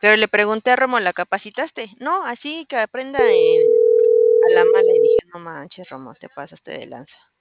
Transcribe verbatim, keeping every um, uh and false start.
Pero le pregunté a Romo: "¿La capacitaste?". "No, así que aprenda en a la mala", y dije: "No manches, Romo, te pasaste de lanza".